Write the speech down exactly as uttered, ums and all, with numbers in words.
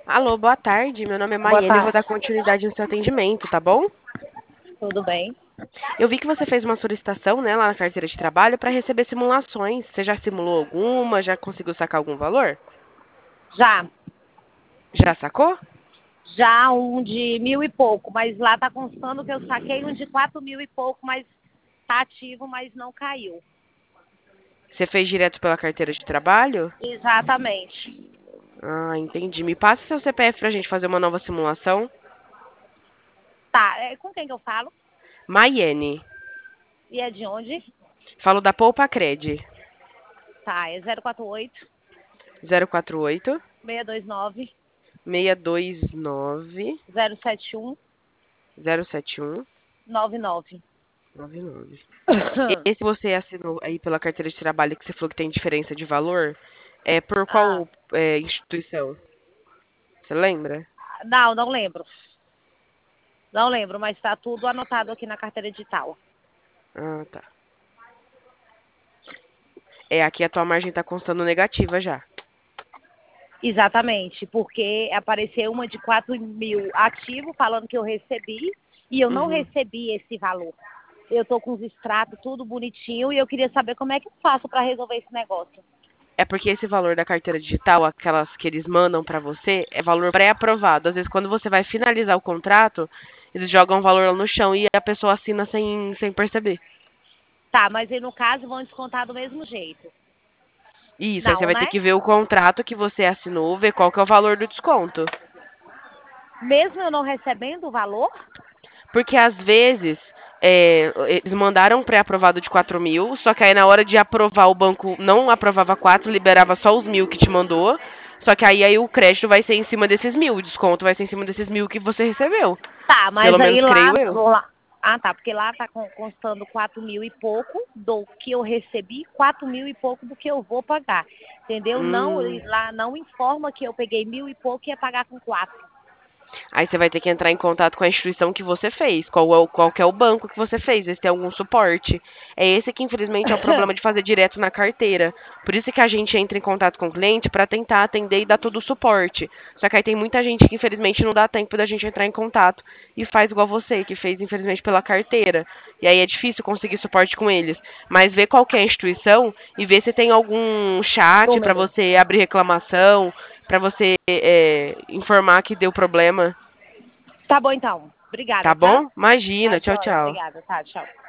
Alô, boa tarde. Meu nome é Boa Maiane e vou dar tarde. continuidade no seu atendimento, tá bom? Tudo bem? Eu vi que você fez uma solicitação, né, lá na carteira de trabalho para receber simulações. Você já simulou alguma? Já conseguiu sacar algum valor? Já. Já sacou? Já um de mil e pouco, mas lá tá constando que eu saquei um de quatro mil e pouco, mas tá ativo, mas não caiu. Você fez direto pela carteira de trabalho? Exatamente. Ah, entendi. Me passa seu C P F pra gente fazer uma nova simulação. Tá, é, com quem que eu falo? Maiene. E é de onde? Falo da Poupa Cred. Tá, é zero quatro oito, zero quatro oito, seis dois nove, seis dois nove, zero sete um, zero sete um, nove nove. nove nove. Esse você assinou aí pela carteira de trabalho que você falou que tem diferença de valor, é por Ah, qual é, instituição? Você lembra? não, não lembro. Não lembro, mas tá tudo anotado aqui na carteira digital. Ah, tá. É, aqui a tua margem tá constando negativa já. Exatamente, porque apareceu uma de quatro mil ativo falando que eu recebi e eu não Uhum. recebi esse valor. Eu tô com os extratos tudo bonitinho e eu queria saber como é que eu faço para resolver esse negócio. É porque esse valor da carteira digital, aquelas que eles mandam pra você, é valor pré-aprovado. Às vezes, quando você vai finalizar o contrato, eles jogam o valor lá no chão e a pessoa assina sem, sem perceber. Tá, mas aí no caso vão descontar do mesmo jeito. Isso, aí você Não, vai ter né? que ver o contrato que você assinou, ver qual que é o valor do desconto. Mesmo eu não recebendo o valor? Porque às vezes é, eles mandaram um pré-aprovado de quatro mil, só que aí na hora de aprovar o banco não aprovava quatro, liberava só os mil que te mandou. Só que aí, aí o crédito vai ser em cima desses mil, o desconto vai ser em cima desses mil que você recebeu. Tá, Pelo mas aí menos lá, creio eu. lá- ah, tá, porque lá tá con- constando quatro mil e pouco do que eu recebi, quatro mil e pouco do que eu vou pagar. Entendeu? Não, Hum. lá não informa que eu peguei mil e pouco e ia pagar com quatro. Aí você vai ter que entrar em contato com a instituição que você fez, qual é o, qual que é o banco que você fez, ver se tem algum suporte. É esse que, infelizmente, é o problema de fazer direto na carteira. Por isso que a gente entra em contato com o cliente para tentar atender e dar todo o suporte. Só que aí tem muita gente que, infelizmente, não dá tempo da gente entrar em contato e faz igual você, que fez, infelizmente, pela carteira. E aí é difícil conseguir suporte com eles. Mas vê qual que é a instituição e vê se tem algum chat para Número. você abrir reclamação, para você é, informar que deu problema. Tá bom então. Tá Obrigada, tá? bom? Tá, Imagina. Tchau, joia. tchau. Obrigada, tá, tchau.